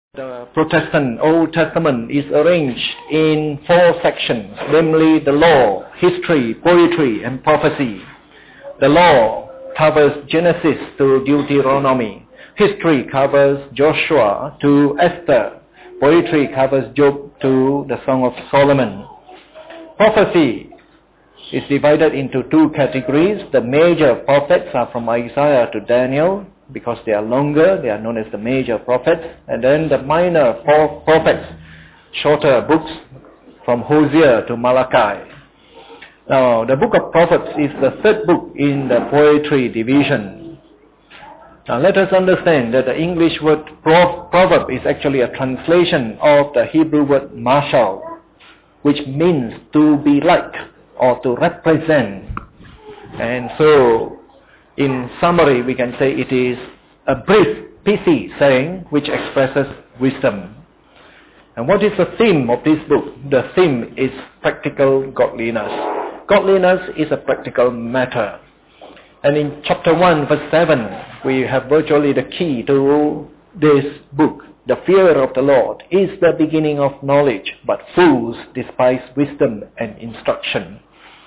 The Protestant Old Testament is arranged in 4 sections, namely the law, history, poetry, and prophecy. The law covers Genesis to Deuteronomy. History covers Joshua to Esther. Poetry covers Job to the Song of Solomon. Prophecy is divided into 2 categories. The major prophets are from Isaiah to Daniel. Because they are longer, they are known as the major prophets. And then the minor prophets, shorter books from Hosea to Malachi. Now, the book of Prophets is the 3rd book in the poetry division. Now, let us understand that the English word proverb is actually a translation of the Hebrew word mashal, which means to be like or to represent. And so, in summary, we can say it is a brief, pithy saying which expresses wisdom. And what is the theme of this book? The theme is practical godliness. Godliness is a practical matter. And in chapter 1, verse 7, we have virtually the key to this book. The fear of the Lord is the beginning of knowledge, but fools despise wisdom and instruction.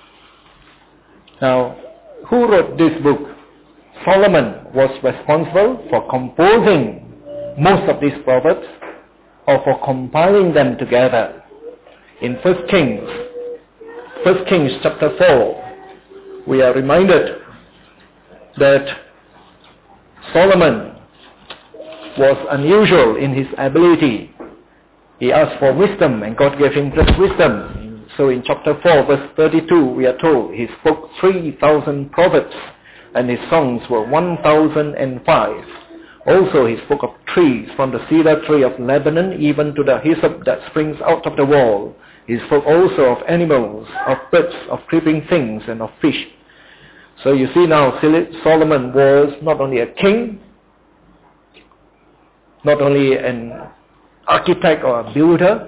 Now, who wrote this book? Solomon was responsible for composing most of these proverbs or for compiling them together. In 1 Kings chapter 4, we are reminded that Solomon was unusual in his ability. He asked for wisdom and God gave him great wisdom. So in chapter 4, verse 32, we are told he spoke 3,000 proverbs. And his songs were 1,005. Also he spoke of trees, from the cedar tree of Lebanon even to the hyssop that springs out of the wall. He spoke also of animals, of birds, of creeping things, and of fish. So you see now, Solomon was not only a king, not only an architect or a builder,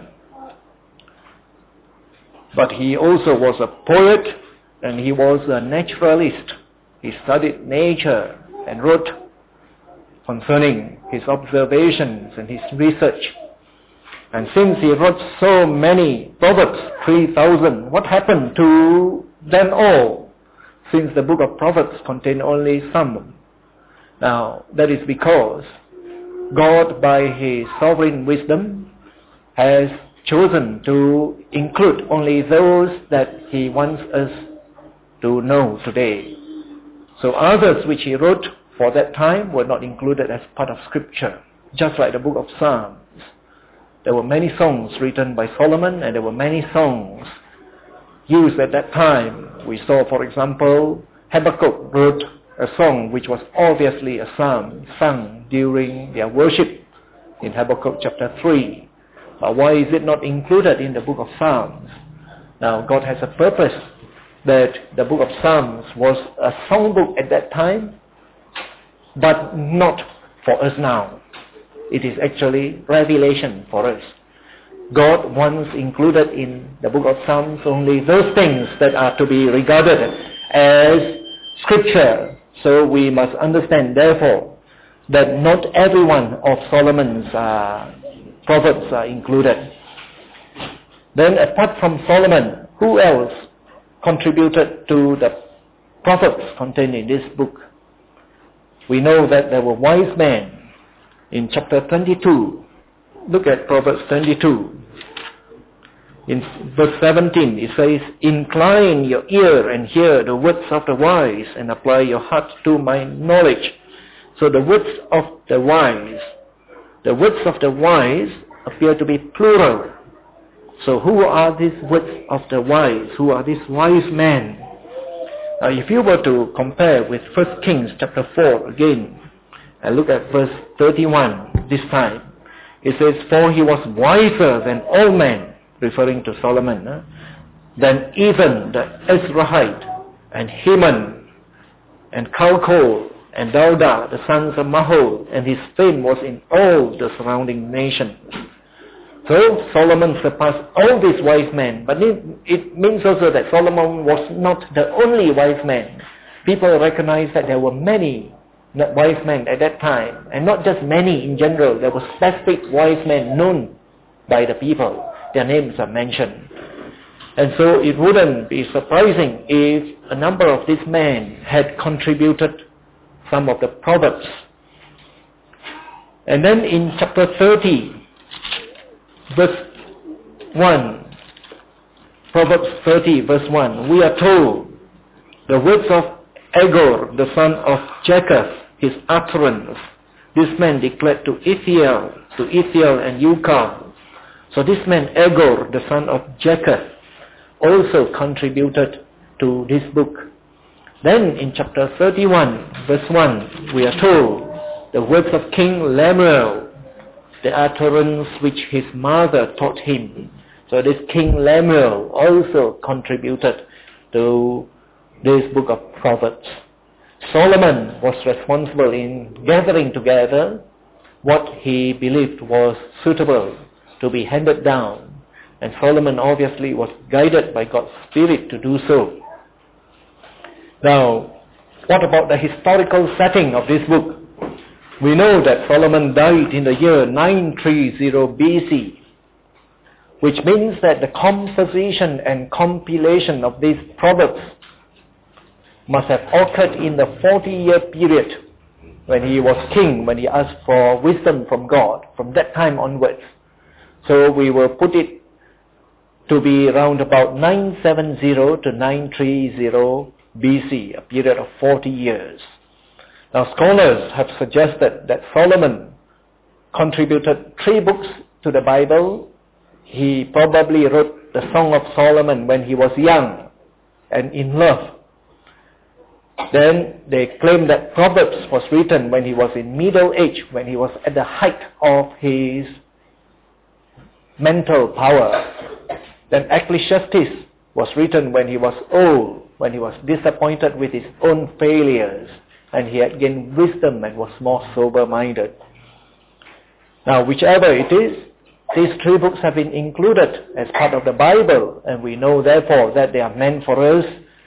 but he also was a poet and he was a naturalist. He studied nature and wrote concerning his observations and his research. And since he wrote so many proverbs, 3,000, what happened to them all? Since the book of Proverbs contained only some. Now, that is because God, by his sovereign wisdom, has chosen to include only those that he wants us to know today. So others which he wrote for that time were not included as part of scripture. Just like the book of Psalms. There were many songs written by Solomon and there were many songs used at that time. We saw, for example, Habakkuk wrote a song which was obviously a psalm sung during their worship in Habakkuk chapter 3. But why is it not included in the book of Psalms? Now God has a purpose that the book of Psalms was a songbook at that time, but not for us now. It is actually revelation for us. God once included in the book of Psalms only those things that are to be regarded as scripture. So we must understand, therefore, that not every one of Solomon's proverbs are included. Then apart from Solomon, who else contributed to the proverbs contained in this book? We know that there were wise men. In chapter 22, look at Proverbs 22. In verse 17, it says, "Incline your ear and hear the words of the wise, and apply your heart to my knowledge." So the words of the wise appear to be plural. So who are these words of the wise? Who are these wise men? Now if you were to compare with 1 Kings chapter 4 again, and look at verse 31 this time, it says, "For he was wiser than all men," referring to Solomon, "than even the Ezrahite and Heman and Calcol and Dawda, the sons of Mahol, and his fame was in all the surrounding nations." So Solomon surpassed all these wise men. But it means also that Solomon was not the only wise man. People recognize that there were many wise men at that time, and not just many in general. There were specific wise men known by the people. Their names are mentioned. And so it wouldn't be surprising if a number of these men had contributed some of the proverbs. And then in chapter 30, verse 1, Proverbs 30, verse 1, we are told, the words of Agur, the son of Jacob, his utterance, this man declared to Ithiel and Ukal. So this man, Agur, the son of Jacob, also contributed to this book. Then in chapter 31, verse 1, we are told, the words of King Lemuel, the utterance which his mother taught him. So this King Lemuel also contributed to this book of Proverbs. Solomon was responsible in gathering together what he believed was suitable to be handed down. And Solomon obviously was guided by God's Spirit to do so. Now, what about the historical setting of this book? We know that Solomon died in the year 930 BC, which means that the composition and compilation of these proverbs must have occurred in the 40-year period when he was king, when he asked for wisdom from God, from that time onwards. So we will put it to be around about 970 to 930 BC, a period of 40 years. Now scholars have suggested that Solomon contributed 3 books to the Bible. He probably wrote the Song of Solomon when he was young and in love. Then they claim that Proverbs was written when he was in middle age, when he was at the height of his mental power. Then Ecclesiastes was written when he was old, when he was disappointed with his own failures, and he had gained wisdom and was more sober-minded. Now, whichever it is, these 3 books have been included as part of the Bible, and we know therefore that they are meant for us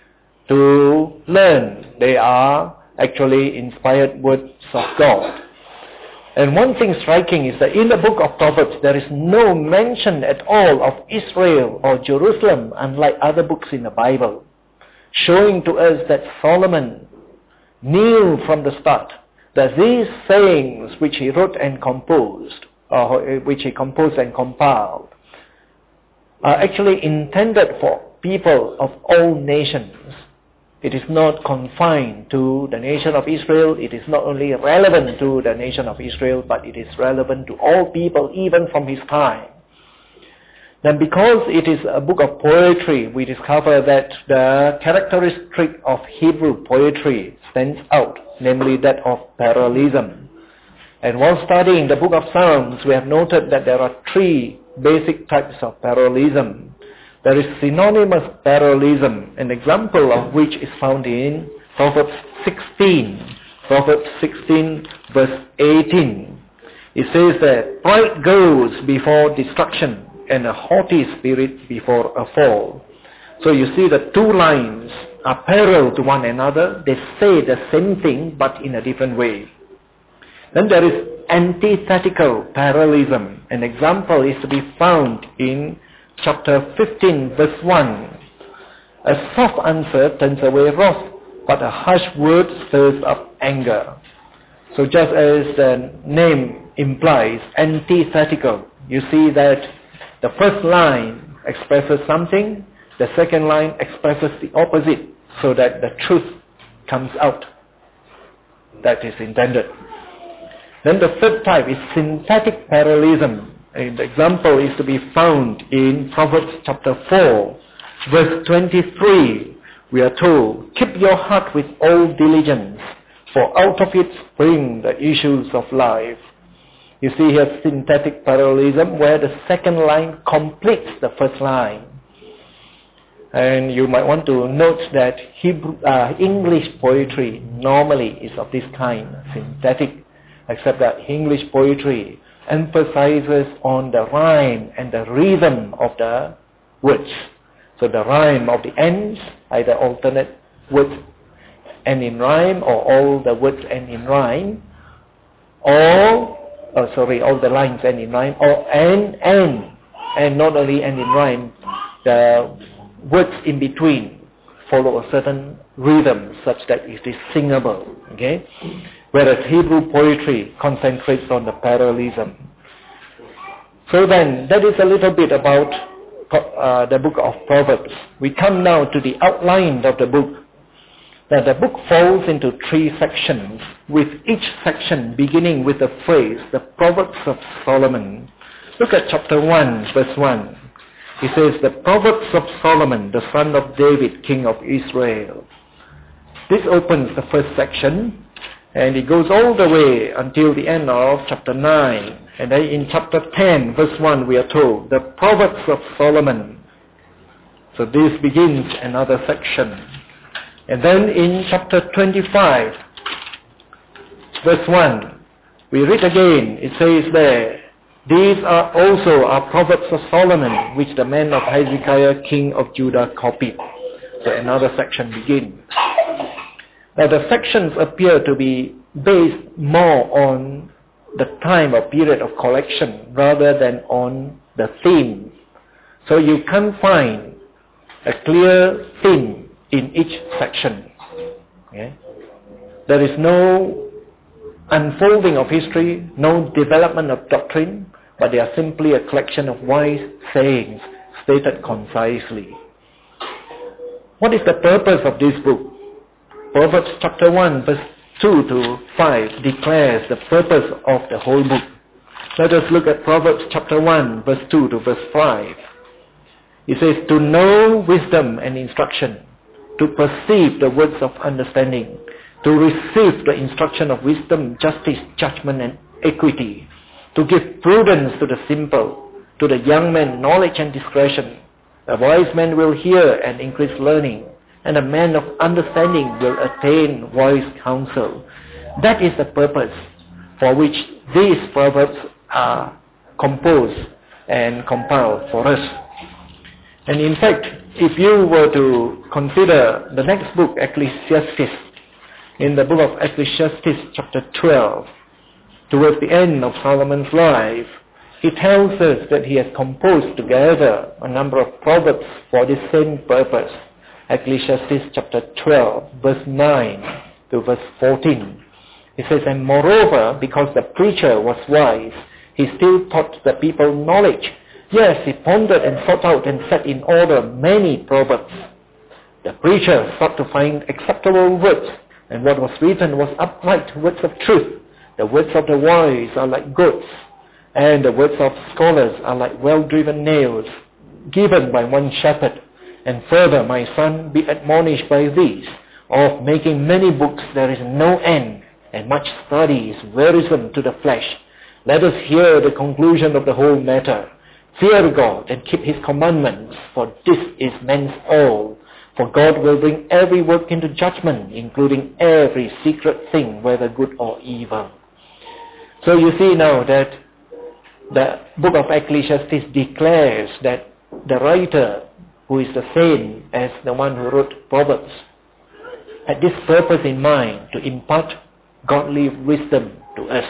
to learn. They are actually inspired words of God. And one thing striking is that in the book of Proverbs, there is no mention at all of Israel or Jerusalem, unlike other books in the Bible, showing to us that Solomon knew from the start that these sayings which he wrote and composed, or which he composed and compiled, are actually intended for people of all nations. It is not confined to the nation of Israel. It is not only relevant to the nation of Israel, but it is relevant to all people, even from his time. Then because it is a book of poetry, we discover that the characteristic of Hebrew poetry stands out, namely that of parallelism. And while studying the book of Psalms, we have noted that there are 3 basic types of parallelism. There is synonymous parallelism, an example of which is found in Proverbs 16. Proverbs 16 verse 18. It says that pride goes before destruction and a haughty spirit before a fall. So you see the 2 lines are parallel to one another. They say the same thing but in a different way. Then there is antithetical parallelism. An example is to be found in chapter 15 verse 1. A soft answer turns away wrath, but a harsh word stirs up anger. So just as the name implies, antithetical, you see that the first line expresses something, the second line expresses the opposite, so that the truth comes out. That is intended. Then the third type is synthetic parallelism. And the example is to be found in Proverbs chapter 4, verse 23. We are told, keep your heart with all diligence, for out of it spring the issues of life. You see here synthetic parallelism, where the second line completes the first line. And you might want to note that English poetry normally is of this kind, synthetic, except that English poetry emphasizes on the rhyme and the rhythm of the words. So the rhyme of the ends, either alternate words end in rhyme, or all the words end in rhyme, all the lines end in rhyme, or and not only end in rhyme, the words in between follow a certain rhythm such that it is singable, okay? Whereas Hebrew poetry concentrates on the parallelism. So then, that is a little bit about the book of Proverbs. We come now to the outline of the book. Now the book falls into 3 sections, with each section beginning with the phrase, the Proverbs of Solomon. Look at chapter 1, verse 1. It says, the Proverbs of Solomon, the son of David, king of Israel. This opens the first section, and it goes all the way until the end of chapter 9. And then in chapter 10, verse 1, we are told, the Proverbs of Solomon. So this begins another section. And then in chapter 25, verse 1, we read again, it says there, these are also our Proverbs of Solomon, which the men of Hezekiah, king of Judah, copied. So another section begins. Now the sections appear to be based more on the time or period of collection rather than on the theme. So you can't find a clear theme in each section. Okay? There is no unfolding of history, no development of doctrine, but they are simply a collection of wise sayings stated concisely. What is the purpose of this book? Proverbs chapter 1 verse 2 to 5 declares the purpose of the whole book. Let us look at Proverbs chapter 1 verse 2 to verse 5. It says, to know wisdom and instruction, to perceive the words of understanding, to receive the instruction of wisdom, justice, judgment, and equity, to give prudence to the simple, to the young man knowledge and discretion. A wise man will hear and increase learning, and a man of understanding will attain wise counsel. That is the purpose for which these proverbs are composed and compiled for us. And in fact, if you were to consider the next book, Ecclesiastes, in the book of Ecclesiastes chapter 12, towards the end of Solomon's life, he tells us that he has composed together a number of proverbs for the same purpose. Ecclesiastes chapter 12, verse 9 to verse 14. He says, and moreover, because the preacher was wise, he still taught the people knowledge. Yes, he pondered and thought out and set in order many proverbs. The preacher sought to find acceptable words, and what was written was upright words of truth. The words of the wise are like goats, and the words of scholars are like well-driven nails, given by one shepherd. And further, my son, be admonished by these, of making many books there is no end, and much study is wearisome to the flesh. Let us hear the conclusion of the whole matter. Fear God and keep his commandments, for this is man's all. For God will bring every work into judgment, including every secret thing, whether good or evil. So you see now that the book of Ecclesiastes declares that the writer, who is the same as the one who wrote Proverbs, had this purpose in mind, to impart godly wisdom to us.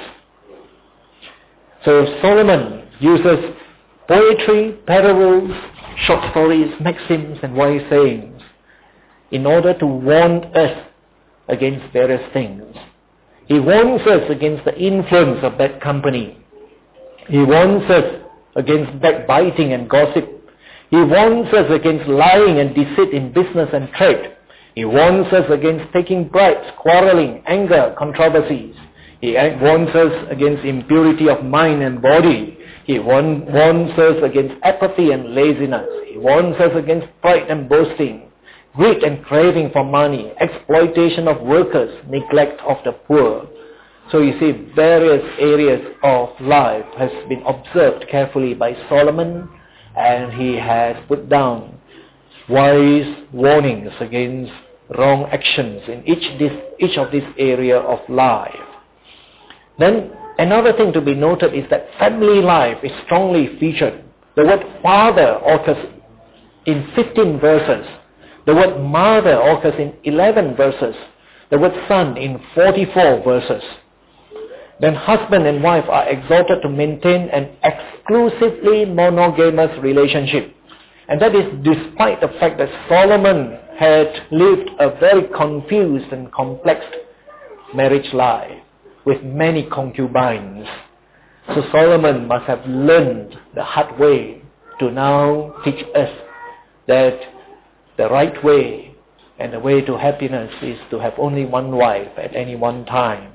So Solomon uses poetry, parables, short stories, maxims, and wise sayings in order to warn us against various things. He warns us against the influence of bad company. He warns us against backbiting and gossip. He warns us against lying and deceit in business and trade. He warns us against taking bribes, quarreling, anger, controversies. He warns us against impurity of mind and body. He warns us against apathy and laziness. He warns us against pride and boasting, greed and craving for money, exploitation of workers, neglect of the poor. So you see, various areas of life has been observed carefully by Solomon, and he has put down wise warnings against wrong actions in each of this area of life. Then another thing to be noted is that family life is strongly featured. The word father occurs in 15 verses. The word mother occurs in 11 verses. The word son in 44 verses. Then husband and wife are exhorted to maintain an exclusively monogamous relationship. And that is despite the fact that Solomon had lived a very confused and complex marriage life with many concubines. So Solomon must have learned the hard way to now teach us that the right way and the way to happiness is to have only one wife at any one time.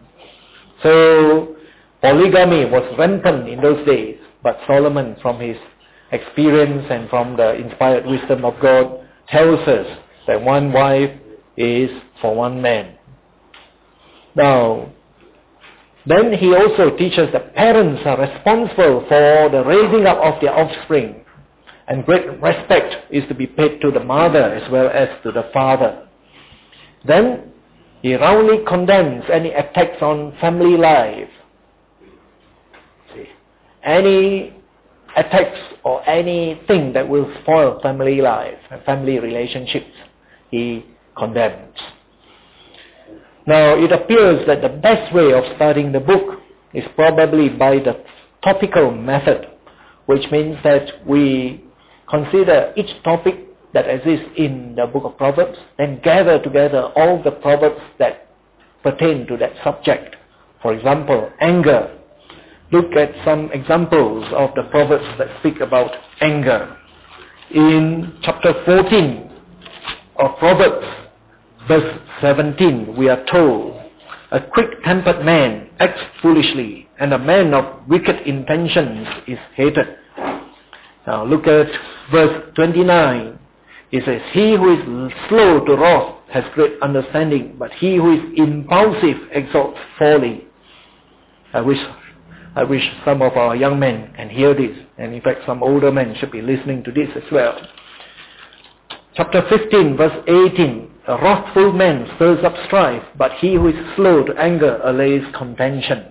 So polygamy was rampant in those days, but Solomon, from his experience and from the inspired wisdom of God, tells us that one wife is for one man. Now, then he also teaches that parents are responsible for the raising up of their offspring, and great respect is to be paid to the mother as well as to the father. Then he roundly condemns any attacks on family life. See, any attacks or anything that will spoil family life and family relationships, he condemns. Now, it appears that the best way of studying the book is probably by the topical method, which means that we consider each topic that exists in the book of Proverbs, then gather together all the proverbs that pertain to that subject. For example, anger. Look at some examples of the proverbs that speak about anger. In chapter 14 of Proverbs, verse 17, we are told, a quick-tempered man acts foolishly, and a man of wicked intentions is hated. Now look at verse 29. It says, he who is slow to wrath has great understanding, but he who is impulsive exalts folly. I wish some of our young men can hear this, and in fact some older men should be listening to this as well. Chapter 15, verse 18, a wrathful man stirs up strife, but he who is slow to anger allays contention.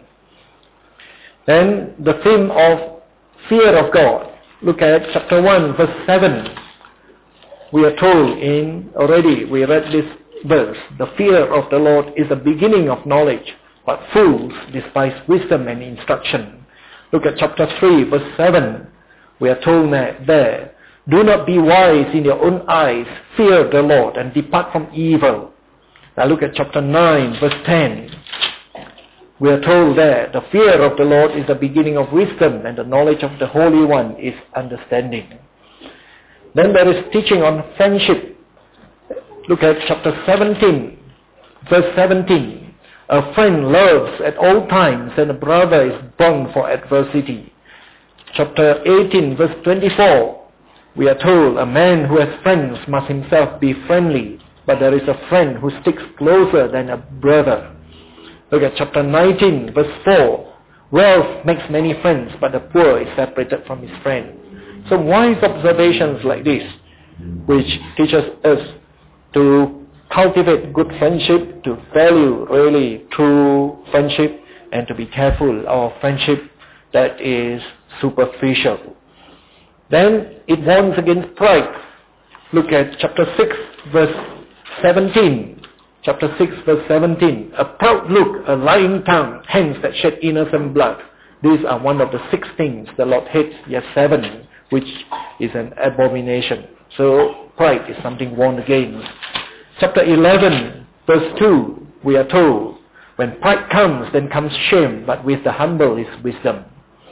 Then the theme of fear of God. Look at chapter 1, verse 7. We are told we read this verse, the fear of the Lord is the beginning of knowledge, but fools despise wisdom and instruction. Look at chapter 3, verse 7. We are told that there, do not be wise in your own eyes, fear the Lord and depart from evil. Now look at chapter 9, verse 10. We are told there, the fear of the Lord is the beginning of wisdom, and the knowledge of the Holy One is understanding. Then there is teaching on friendship. Look at chapter 17, verse 17. A friend loves at all times, and a brother is born for adversity. Chapter 18, verse 24. We are told a man who has friends must himself be friendly, but there is a friend who sticks closer than a brother. Look at chapter 19, verse 4. Wealth makes many friends, but the poor is separated from his friend. So wise observations like this, which teaches us to cultivate good friendship, to value really true friendship, and to be careful of friendship that is superficial. Then it warns against pride. Look at chapter 6, verse 17. Chapter 6, verse 17. A proud look, a lying tongue, hands that shed innocent blood. These are one of the 6 things the Lord hates, yes 7, which is an abomination. So pride is something warned against. Chapter 11, verse 2, we are told, when pride comes, then comes shame, but with the humble is wisdom.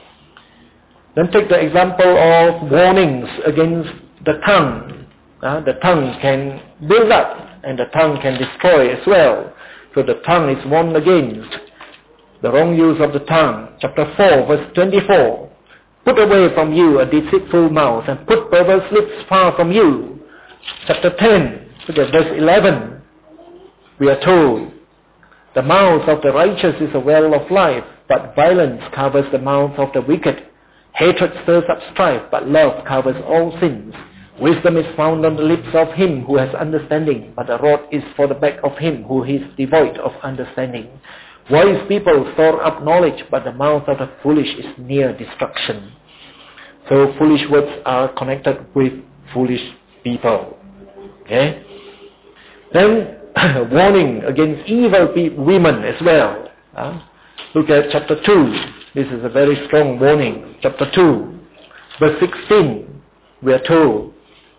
Then take the example of warnings against the tongue. The tongue can build up, and the tongue can destroy as well. So the tongue is warned against the wrong use of the tongue. Chapter 4, verse 24. Put away from you a deceitful mouth, and put perverse lips far from you. Chapter 10, look at verse 11. We are told, the mouth of the righteous is a well of life, but violence covers the mouth of the wicked. Hatred stirs up strife, but love covers all sins. Wisdom is found on the lips of him who has understanding, but the rod is for the back of him who is devoid of understanding. Wise people store up knowledge, but the mouth of the foolish is near destruction. So foolish words are connected with foolish people. Okay? Then warning against evil women as well. Look at chapter 2. This is a very strong warning. Chapter 2, verse 16, we are told.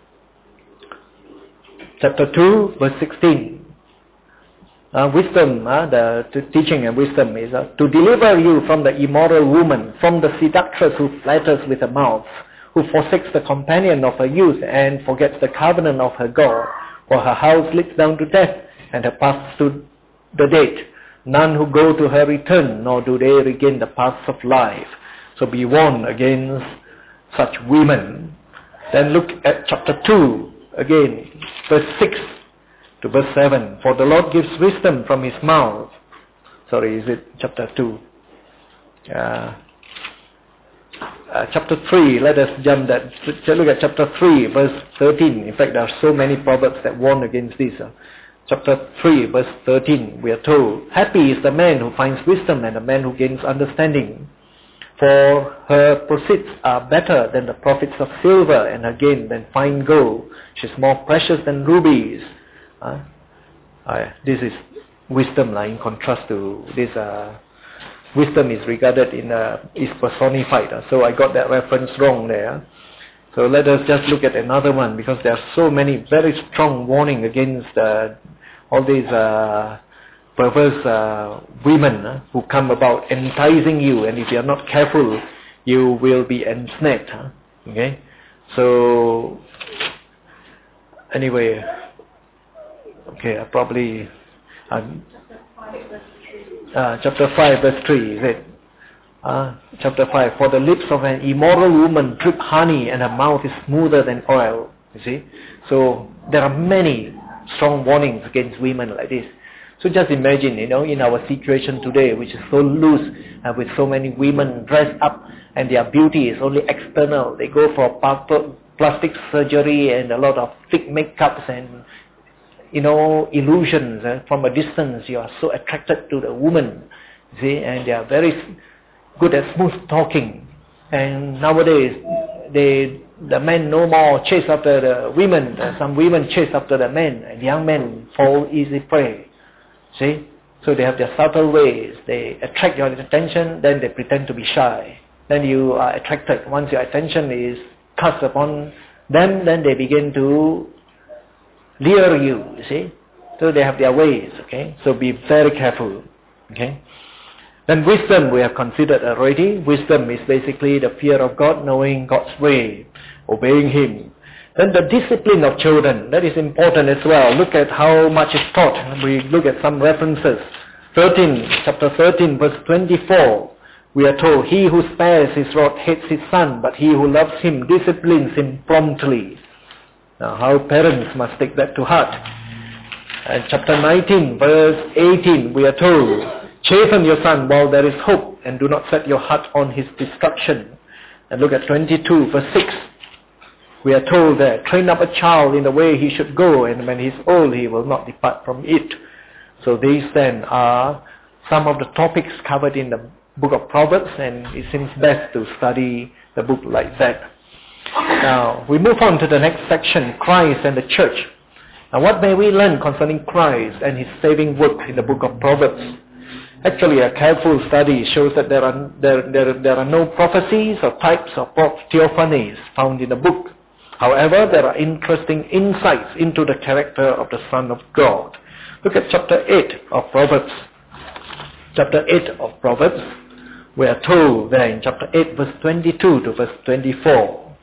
Chapter 2, verse 16. Wisdom, the teaching and wisdom is to deliver you from the immoral woman, from the seductress who flatters with her mouth, who forsakes the companion of her youth and forgets the covenant of her God. For her house leads down to death, and her paths to the dead. None who go to her return, nor do they regain the paths of life. So be warned against such women. Then look at chapter 2, again, verse 6 to verse 7. For the Lord gives wisdom from his mouth. Sorry, is it chapter 2? Chapter 3, let us jump that. Look at chapter 3, verse 13. In fact, there are so many proverbs that warn against this. Chapter 3, verse 13, we are told, happy is the man who finds wisdom and the man who gains understanding. For her proceeds are better than the profits of silver, and her gain than fine gold. She is more precious than rubies. This is wisdom in contrast to this. Wisdom is regarded is personified. So I got that reference wrong there. So let us just look at another one, because there are so many very strong warning against all these perverse women who come about enticing you, and if you are not careful, you will be ensnared. Okay? So anyway, okay, I probably chapter 5 verse 3 is it? Chapter 5, for the lips of an immoral woman drip honey, and her mouth is smoother than oil. You see? So there are many strong warnings against women like this. So just imagine, in our situation today, which is so loose, with so many women dressed up, and their beauty is only external. They go for plastic surgery and a lot of thick makeups and illusions. From a distance, you are so attracted to the woman. See, and they are very good at smooth talking. And nowadays, the men no more chase after the women. Some women chase after the men, and young men fall easy prey. See? So they have their subtle ways. They attract your attention, then they pretend to be shy. Then you are attracted. Once your attention is cast upon them, then they begin to lure you see? So they have their ways, okay? So be very careful, okay? Then wisdom we have considered already. Wisdom is basically the fear of God, knowing God's way, obeying Him. Then the discipline of children, that is important as well. Look at how much is taught. We look at some references. Chapter 13, verse 24. We are told, he who spares his rod hates his son, but he who loves him disciplines him promptly. Now, how parents must take that to heart. And chapter 19, verse 18, we are told, chasten your son while there is hope, and do not set your heart on his destruction. And look at 22, verse 6. We are told that, train up a child in the way he should go, and when he is old, he will not depart from it. So these then are some of the topics covered in the book of Proverbs, and it seems best to study the book like that. Now, we move on to the next section, Christ and the church. Now, what may we learn concerning Christ and his saving work in the book of Proverbs? Actually, a careful study shows that there are no prophecies or types of theophanies found in the book. However, there are interesting insights into the character of the Son of God. Look at chapter 8 of Proverbs. Chapter 8 of Proverbs, we are told there in chapter 8, verse 22 to verse 24.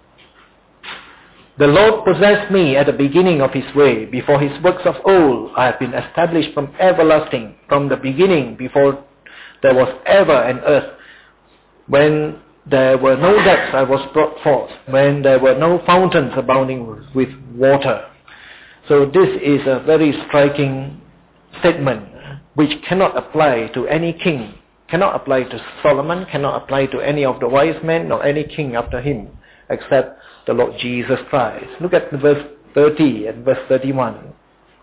The Lord possessed me at the beginning of his way. Before his works of old, I have been established from everlasting, from the beginning, before there was ever an earth. When there were no depths, I was brought forth. When there were no fountains abounding with water. So this is a very striking statement which cannot apply to any king, cannot apply to Solomon, cannot apply to any of the wise men, nor any king after him, except the Lord Jesus Christ. Look at verse 30 and verse 31.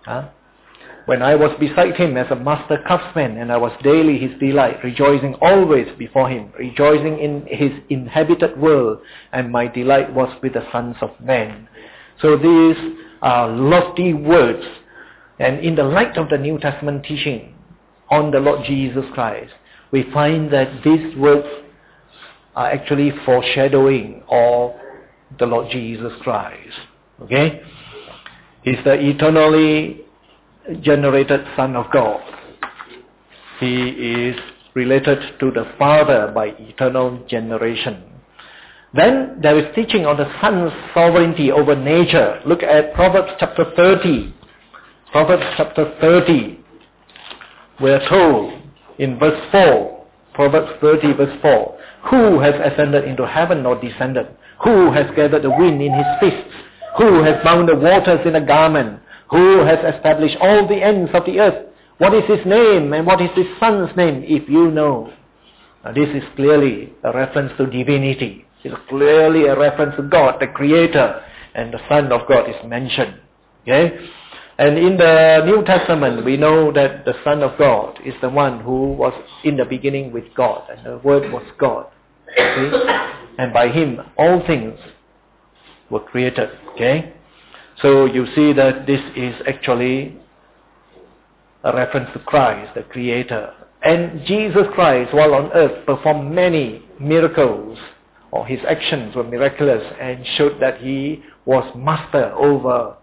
When I was beside him as a master craftsman, and I was daily his delight, rejoicing always before him, rejoicing in his inhabited world, and my delight was with the sons of men. So these are lofty words And in the light of the New Testament teaching on the Lord Jesus Christ, we find that these words are actually foreshadowing of the Lord Jesus Christ. Okay? He's the eternally generated Son of God. He is related to the Father by eternal generation. Then there is teaching on the Son's sovereignty over nature. Look at Proverbs chapter 30. Proverbs chapter 30. We are told in verse 4, Proverbs 30 verse 4, who has ascended into heaven or descended? Who has gathered the wind in his fists? Who has bound the waters in a garment? Who has established all the ends of the earth? What is his name and what is his son's name, if you know? Now, this is clearly a reference to divinity. It's clearly a reference to God, the Creator, and the Son of God is mentioned. Okay? And in the New Testament, we know that the Son of God is the one who was in the beginning with God, and the Word was God. Okay? And by Him, all things were created. Okay? So you see that this is actually a reference to Christ, the Creator. And Jesus Christ, while on earth, performed many miracles, or His actions were miraculous, and showed that He was master over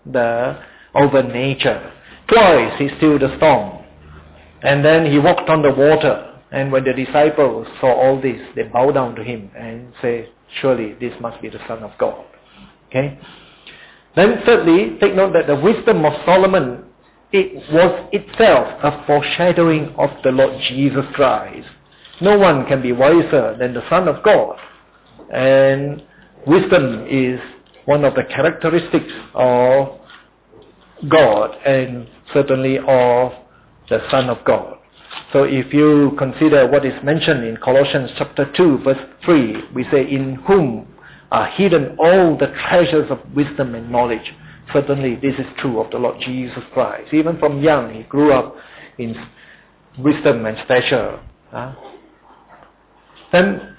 nature. Twice He stilled the storm, and then He walked on the water. And when the disciples saw all this, they bowed down to Him and say, surely this must be the Son of God. Okay? Then thirdly, take note that the wisdom of Solomon, it was itself a foreshadowing of the Lord Jesus Christ. No one can be wiser than the Son of God. And wisdom is one of the characteristics of God and certainly of the Son of God. So if you consider what is mentioned in Colossians chapter 2 verse 3, we say, in whom are hidden all the treasures of wisdom and knowledge. Certainly this is true of the Lord Jesus Christ. Even from young, He grew up in wisdom and stature. Then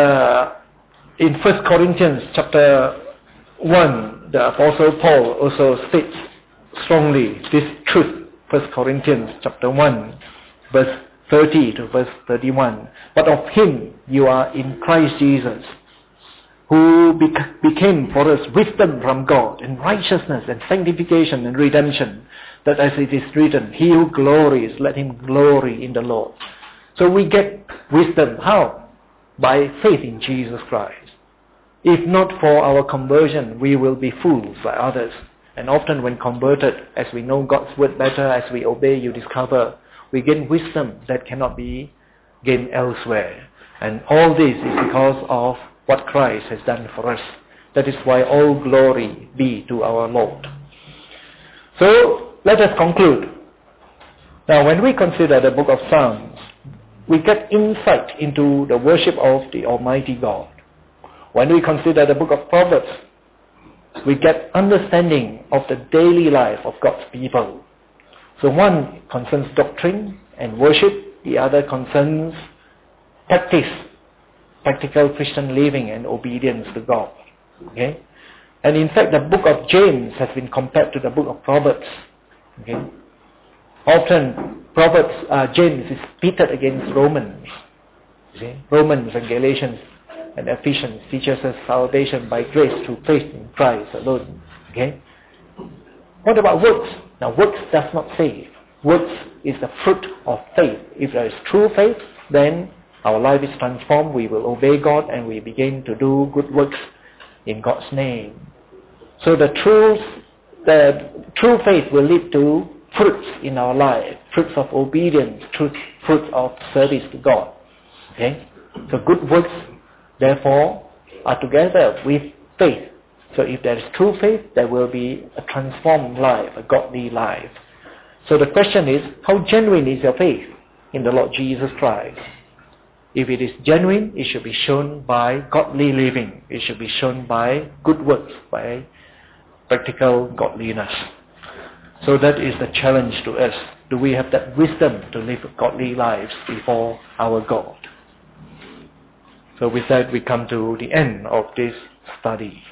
in 1 Corinthians chapter 1, the Apostle Paul also states strongly this truth. 1 Corinthians chapter 1, verse 30 to verse 31. But of Him you are in Christ Jesus, who became for us wisdom from God, and righteousness and sanctification and redemption, that as it is written, he who glories, let him glory in the Lord. So we get wisdom. How? By faith in Jesus Christ. If not for our conversion, we will be fools by others. And often when converted, as we know God's word better, as we obey, you discover we gain wisdom that cannot be gained elsewhere. And all this is because of what Christ has done for us. That is why all glory be to our Lord. So let us conclude. Now when we consider the book of Psalms, we get insight into the worship of the Almighty God. When we consider the book of Proverbs, we get understanding of the daily life of God's people. So one concerns doctrine and worship, the other concerns practice, practical Christian living and obedience to God. Okay? And in fact, the book of James has been compared to the book of Proverbs. Okay? Often, James is pitted against Romans. Okay? Romans and Galatians and Ephesians teaches us salvation by grace through faith in Christ alone. Okay? What about works? Now, works does not save. Works is the fruit of faith. If there is true faith, then our life is transformed, we will obey God, and we begin to do good works in God's name. So the true faith will lead to fruits in our life, fruits of obedience, fruits of service to God. Okay? So good works, therefore, are together with faith. So if there is true faith, there will be a transformed life, a godly life. So the question is, how genuine is your faith in the Lord Jesus Christ? If it is genuine, it should be shown by godly living. It should be shown by good works, by practical godliness. So that is the challenge to us. Do we have that wisdom to live godly lives before our God? So with that, we come to the end of this study.